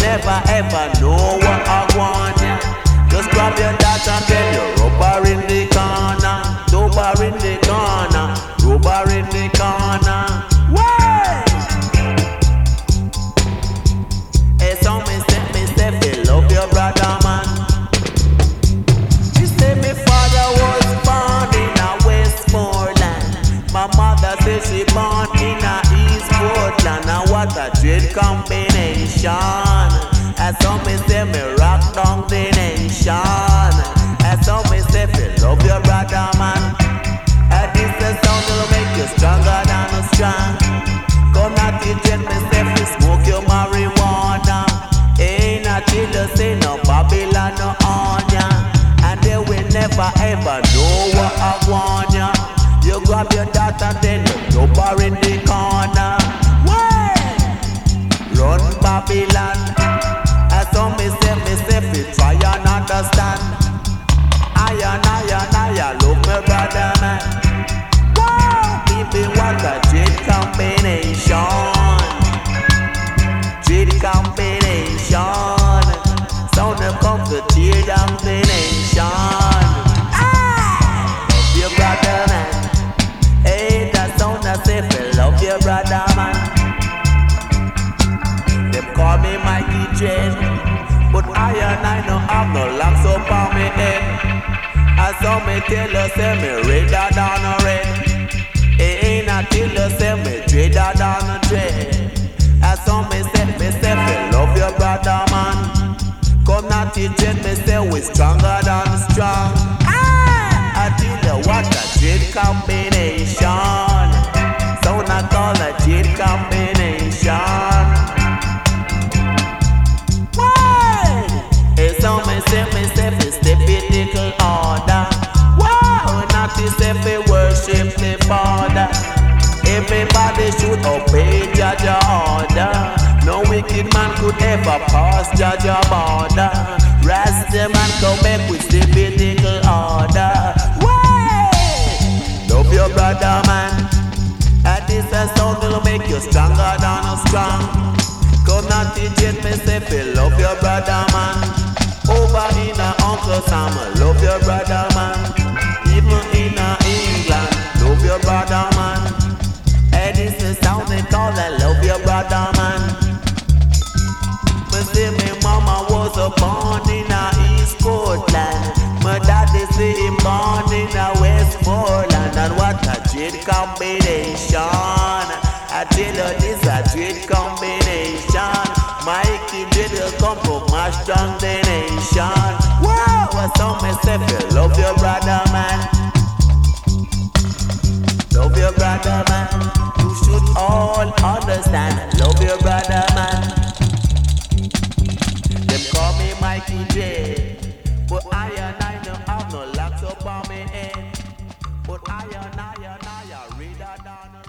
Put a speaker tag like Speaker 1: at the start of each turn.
Speaker 1: never ever know what I want ya. Just grab your dad and then you rub her in the corner. Rub her in the corner. Rub her in the corner. Why? Hey, so me say, me love your brother, man. She say me father was born in a Westmoreland. My mother say she born in a East Portland. Now what a great combination. And so me say me rock down the nation. And so me say me love your brother, man. And this the sound will make you stronger than a strong. Come not to jet me say me smoke your marijuana. Ain't a till you say no Babylon no onion. And they will never ever know what I want ya. You grab your daughter then you drop her in the corner. Why? Run Babylon. And so me say fi try and understand. I love my brother, man. Wow, baby, what a great combination. Great combination. Sound of come to tear down the nation. Love your brother, man. Hey, that sound I say fi love your brother, man. Them call me Mikey J, but I no have no locks up on me head. I saw me tell you say me redder than a red. Ain't a till you say me dreader than a dread. I saw me say me love your brother, man. Come not to jet me say we stronger than strong. I tell you what a great combination. Sound I call a great combination. Me step in little order. Wow, not to say we worship the Father. Everybody should obey Jaja order. No wicked man could ever pass Jaja border. Rasta man come back with step in little order. Wow, love your brother, man. And this a sound will make you stronger than a strong. Come not to jet me say we love your brother, man. Over in a Uncle Sam, love your brother, man. Even in a England, love your brother, man. And this is sound they call I love your brother, man. Me say me mama was born in a East Portland. My daddy say him born in a Westmoreland. And what a great combination. I tell you this a great combination. Mikey did come to mash down the nation. Wow, I saw myself, you love your brother, man. Love your brother, man. You should all understand. Love your brother, man. Them call me Mikey J, but I don't have no locks up on me head. But I read that down.